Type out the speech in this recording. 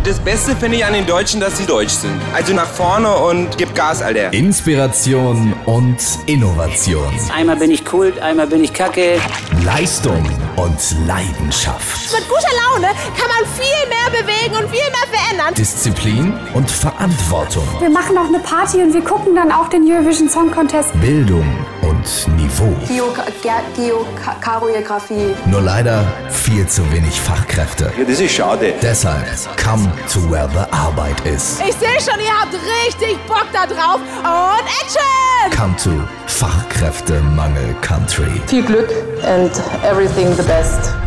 das Beste finde ich an den Deutschen, dass sie deutsch sind. Also nach vorne und gib Gas, Alter. Inspiration und Innovation. Einmal bin ich Kult, einmal bin ich Kacke. Leistung und Leidenschaft. Mit guter Laune kann man viel mehr bewegen und viel mehr verändern. Disziplin und Verantwortung. Wir machen noch eine Party und wir gucken dann auch den Eurovision Song Contest. Bildung und Niveau. Choreografie. Nur leider viel zu wenig Fachkräfte. Ja, das ist schade. Deshalb come to where the Arbeit is. Ich sehe schon, ihr habt richtig Bock da drauf. Und Action! Come to Fachkräftemangel Country. Viel Glück and everything the best.